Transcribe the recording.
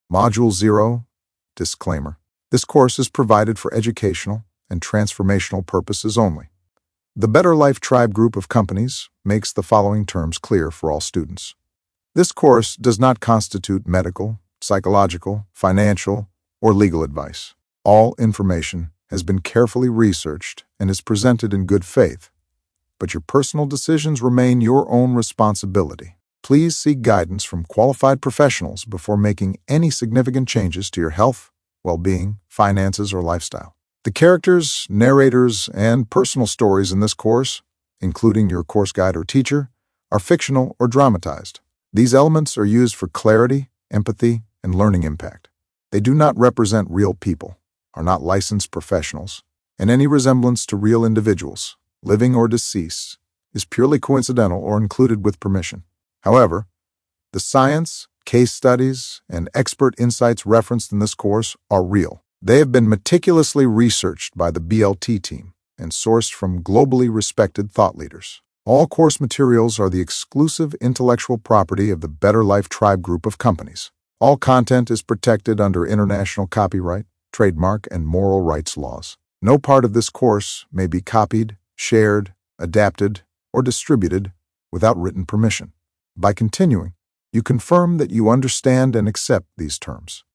Module 0, Disclaimer. This course is provided for educational and transformational purposes only. The Better Life Tribe group of companies makes the following terms clear for all students. This course does not constitute medical, psychological, financial, or legal advice. All information has been carefully researched and is presented in good faith, but your personal decisions remain your own responsibility. Please seek guidance from qualified professionals before making any significant changes to your health, well-being, finances, or lifestyle. The characters, narrators, and personal stories in this course, including your course guide or teacher, are fictional or dramatized. These elements are used for clarity, empathy, and learning impact. They do not represent real people, are not licensed professionals, and any resemblance to real individuals, living or deceased, is purely coincidental or included with permission. However, the science, case studies, and expert insights referenced in this course are real. They have been meticulously researched by the BLT team and sourced from globally respected thought leaders. All course materials are the exclusive intellectual property of the Better Life Tribe group of companies. All content is protected under international copyright, trademark, and moral rights laws. No part of this course may be copied, shared, adapted, or distributed without written permission. By continuing, you confirm that you understand and accept these terms.